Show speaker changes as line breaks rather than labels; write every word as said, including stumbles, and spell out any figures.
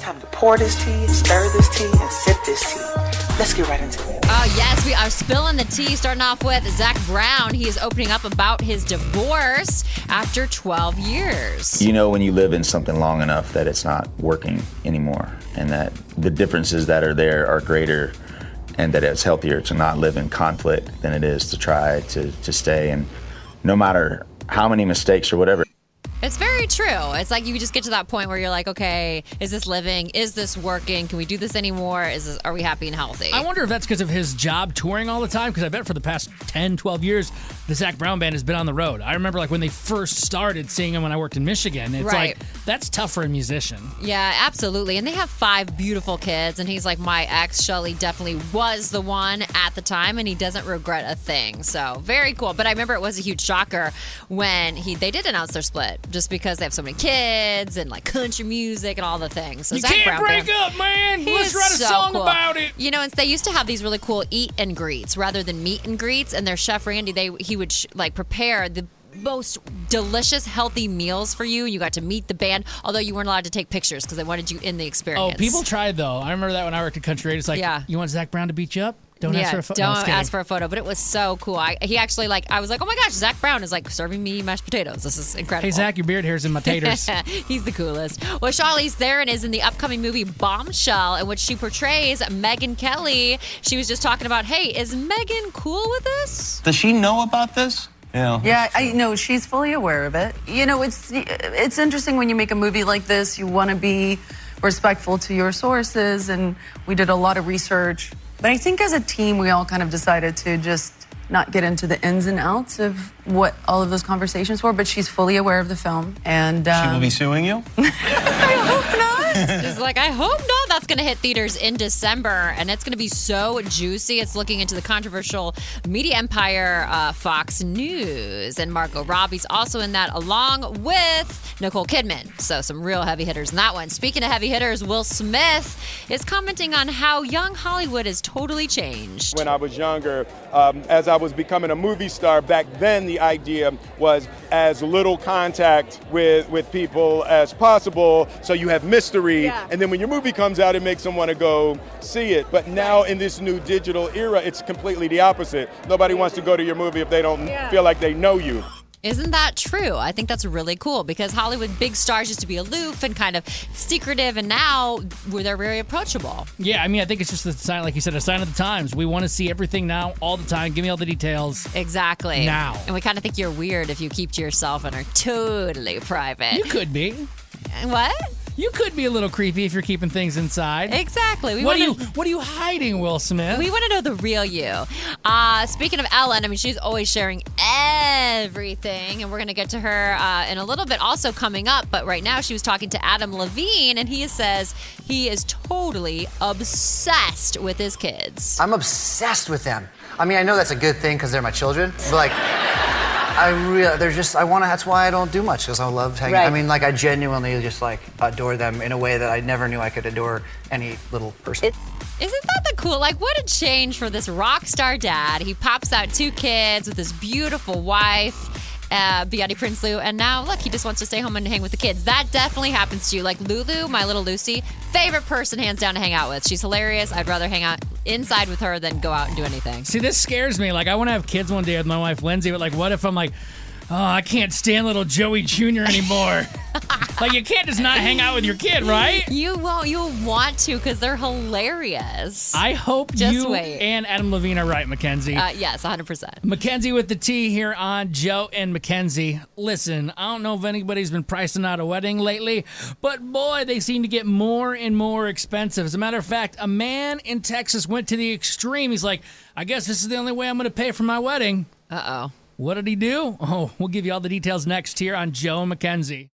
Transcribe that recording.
Time to pour this tea, stir this tea, and sip this tea. Let's get right into it.
Oh, yes, we are spilling the tea. Starting off with Zac Brown. He is opening up about his divorce after twelve years.
You know when you live in something long enough that it's not working anymore, and that the differences that are there are greater, and that it's healthier to not live in conflict than it is to try to, to stay. And no matter how many mistakes or whatever.
It's very true. It's like you just get to that point where you're like, okay, is this living? Is this working? Can we do this anymore? Is this, are we happy and healthy?
I wonder if that's because of his job touring all the time, because I bet for the past ten, twelve years, the Zac Brown Band has been on the road. I remember like when they first started seeing him when I worked in Michigan. It's
Right.
like, that's tough for a musician.
Yeah, absolutely. And they have five beautiful kids. And he's like, my ex, Shelly, definitely was the one at the time, and he doesn't regret a thing. So very cool. But I remember it was a huge shocker when he they did announce their split, just because they have so many kids and like country music and all the things. So
You
Zac
can't
Brown
break
Band,
up, man.
he
Let's
is
write a
so
song
cool.
about it.
You know, and they used to have these really cool eat and greets rather than meet and greets. And their chef Randy, they he would sh- like prepare the most delicious, healthy meals for you. You got to meet the band, although you weren't allowed to take pictures because they wanted you in the experience.
Oh, people tried, though. I remember that when I worked at Country Radio. It's like,
Yeah.
you want Zac Brown to beat you up? Don't
yeah,
ask for a photo.
don't ask for a photo. But it was so cool. I, he actually like. I was like, oh my gosh, Zac Brown is like serving me mashed potatoes. This is incredible.
Hey, Zach, your beard hair's in my taters.
He's the coolest. Well, Charlize Theron is in the upcoming movie Bombshell, in which she portrays Megyn Kelly. She was just talking about, hey, is Megyn cool with this?
Does she know about this? Yeah.
Yeah, I know she's fully aware of it. You know, it's it's interesting when you make a movie like this. You want to be respectful to your sources, and we did a lot of research. But I think as a team, we all kind of decided to just not get into the ins and outs of what all of those conversations were. But she's fully aware of the film, and um,
She will be suing you?
I hope not.
She's like, I hope not. That's going to hit theaters in December, and it's going to be so juicy. It's looking into the controversial media empire uh, Fox News, and Margot Robbie's also in that, along with Nicole Kidman. So some real heavy hitters in that one. Speaking of heavy hitters, Will Smith is commenting on how young Hollywood has totally changed.
When I was younger, um, as I was becoming a movie star, back then the idea was as little contact with, with people as possible, so you have mystery,
Yeah.
and then when your movie comes out, it makes them want to go see it. But now in this new digital era, it's completely the opposite. Nobody wants to go to your movie if they don't feel like they know you.
Isn't that true? I think that's really cool because Hollywood big stars used to be aloof and kind of secretive, and now they're very approachable.
Yeah, I mean, I think it's just a sign, like you said, a sign of the times. We want to see everything now, all the time. Give me all the details.
Exactly.
Now.
And we kind of think you're weird if you keep to yourself and are totally private.
You could be.
What?
You could be a little creepy if you're keeping things inside.
Exactly. We
What are
wanna,
you What are you hiding, Will Smith?
We want to know the real you. Uh, speaking of Ellen, I mean, she's always sharing everything, and we're going to get to her uh, in a little bit also coming up. But right now, she was talking to Adam Levine, and he says he is totally obsessed with his kids.
I'm obsessed with them. I mean, I know that's a good thing because they're my children, but like, I really, they're just, I want to, that's why I don't do much, because I love hanging.
Right.
I mean, like, I genuinely just, like, adore them in a way that I never knew I could adore any little person.
It-
Isn't that the cool? Like, what a change for this rock star dad. He pops out two kids with his beautiful wife, uh, Beate Prinsloo, and now, look, he just wants to stay home and hang with the kids. That definitely happens to you. Like, Lulu, my little Lucy, favorite person hands down to hang out with. She's hilarious. I'd rather hang out inside with her than go out and do anything.
See, this scares me. Like, I want to have kids one day with my wife, Lindsay, but, like, what if I'm like, oh, I can't stand little Joey Junior anymore. Like, you can't just not hang out with your kid, right?
You won't. You'll want to because they're hilarious.
I hope
Just
you
wait.
and Adam Levine are right, Mackenzie.
Uh, yes, one hundred percent.
Mackenzie with the T here on Joe and Mackenzie. Listen, I don't know if anybody's been pricing out a wedding lately, but boy, they seem to get more and more expensive. As a matter of fact, a man in Texas went to the extreme. He's like, I guess this is the only way I'm going to pay for my wedding.
Uh-oh.
What did he do? Oh, we'll give you all the details next here on Joe and Mackenzie.